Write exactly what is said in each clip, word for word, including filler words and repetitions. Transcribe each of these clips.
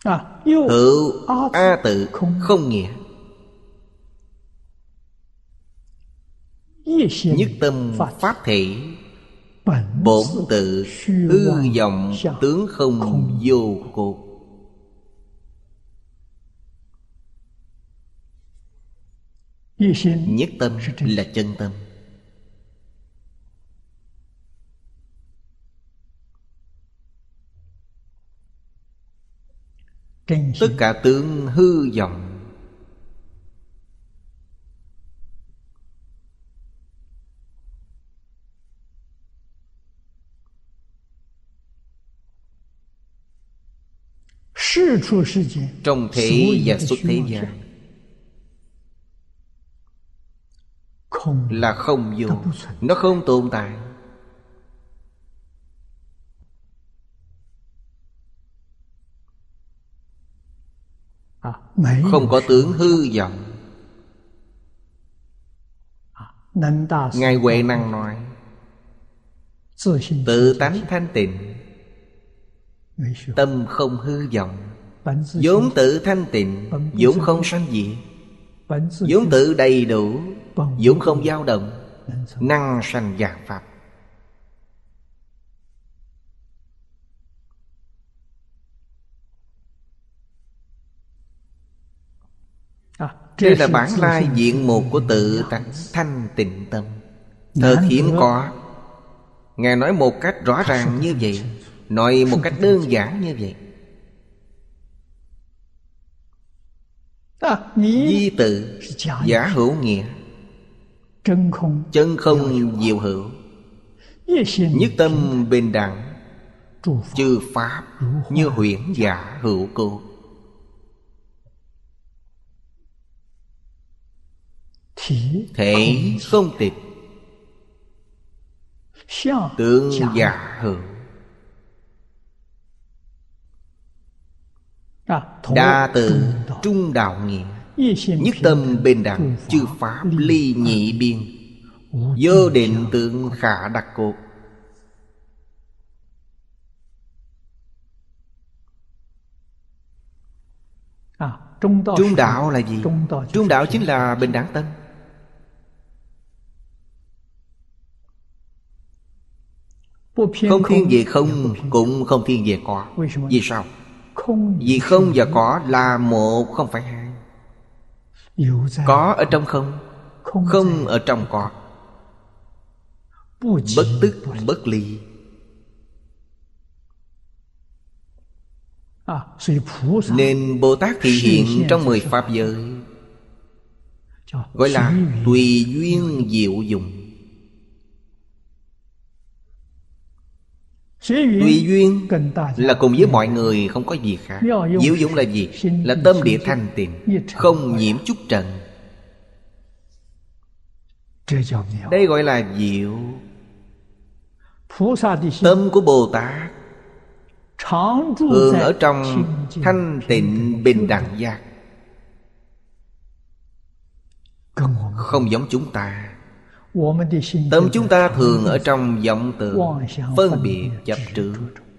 Hữu a tự không nghĩa. Nhất tâm pháp thể, bổn tự hư vọng tướng không vô cột. Nhất tâm là chân tâm. Tất cả tướng hư vọng trong thế và xuất thế gian là không vô. Nó không tồn tại. Không có tướng hư vọng. Ngài Huệ Năng nói tự tánh thanh tịnh, tâm không hư vọng. Vốn tự thanh tịnh, vốn không sanh diệt. Vốn tự đầy đủ, vốn không dao động, năng sanh vạn pháp. Đây là bản lai diện mục của tự tánh thanh tịnh tâm. Thật hiếm có. Ngài nói một cách rõ ràng như vậy, nói một cách đơn giản như vậy. Di tự giả hữu nghĩa, chân không diệu hữu. Nhất tâm bình đẳng, chư pháp như huyễn giả hữu cố. Thể không tịch, tướng giả hữu. Đa từ trung đạo nghĩa, nhất tâm bình đẳng, chư pháp ly nhị biên. Vô định tượng khả đặc cột. Trung đạo là gì? Trung đạo chính là bình đẳng tâm. Không thiên về không, cũng không thiên về có. Vì sao? Vì không và có là một, không phải hai. Có ở trong không, không ở trong có. Bất tức bất ly. Nên Bồ Tát thị hiện trong mười pháp giới, gọi là tùy duyên diệu dụng. Tùy duyên là cùng với mọi người, không có gì khác. Diệu dụng là gì? Là tâm địa thanh tịnh, không nhiễm chút trần. Đây gọi là diệu. Tâm của Bồ Tát thường ở trong thanh tịnh bình đẳng giác, không giống chúng ta. Tâm chúng ta thường ở trong vọng tưởng, phân biệt chấp trước.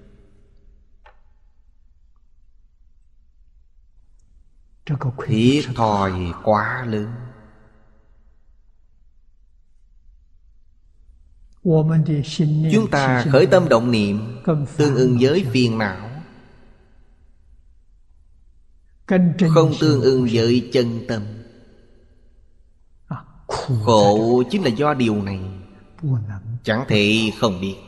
Thiệt thòi quá lớn. Chúng ta khởi tâm động niệm tương ưng với phiền não, không tương ưng với chân tâm. Khổ chính là do điều này, chẳng thể không biết.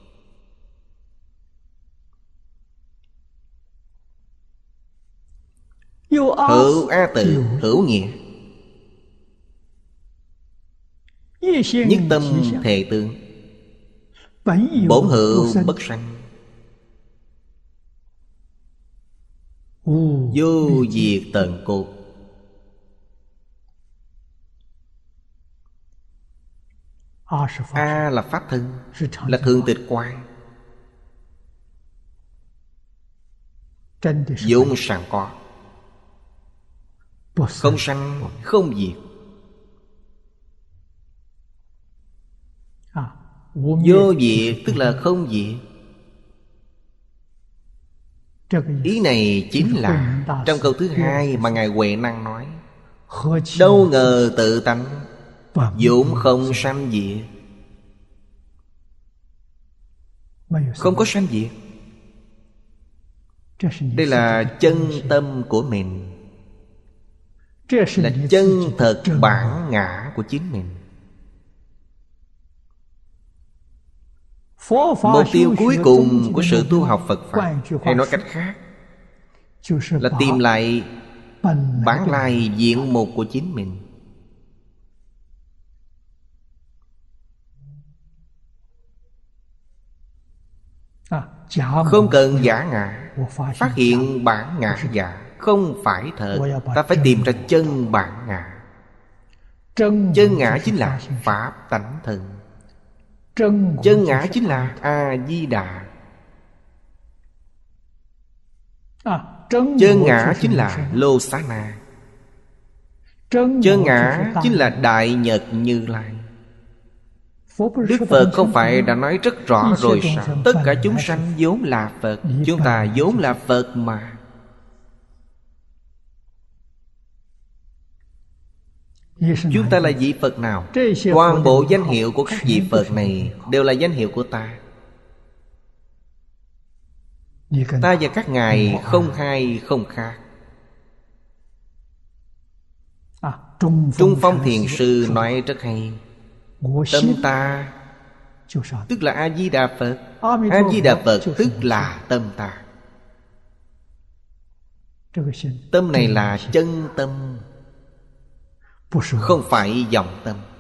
Hữu a tự hữu nghĩa, nhất tâm thể tướng, bổn hữu bất sanh, vô diệt tận cột. A là pháp thân, là thường tịch quan, vốn sẵn có, không sanh không diệt. Vô diệt tức là không diệt. Ý này chính là trong câu thứ hai mà Ngài Huệ Năng nói: đâu ngờ tự tánh vốn không sanh diệt. Không có sanh diệt. Đây là chân tâm của mình, là chân thật bản ngã của chính mình. Mục tiêu cuối cùng của sự tu học Phật Pháp, hay nói cách khác, là tìm lại bản lai diện mục của chính mình. Không cần giả ngã. Phát hiện bản ngã giả không phải thật. Ta phải tìm ra chân bản ngã. Chân ngã chính là Pháp tánh thân. Chân ngã chính là A-di-đà. Chân ngã chính là Lô-xá-na. Chân ngã chính là Đại Nhật Như Lai. Đức Phật không phải đã nói rất rõ rồi sao? Tất cả chúng sanh vốn là Phật. Chúng ta vốn là Phật mà. Chúng ta là vị Phật nào? Toàn bộ danh hiệu của các vị Phật này đều là danh hiệu của ta. Ta và các ngài không hai không khác. Trung Phong Thiền Sư nói rất hay: tâm ta tức là A-di-đà Phật. A-di-đà Phật tức là tâm ta. Tâm này là chân tâm, không phải vọng tâm.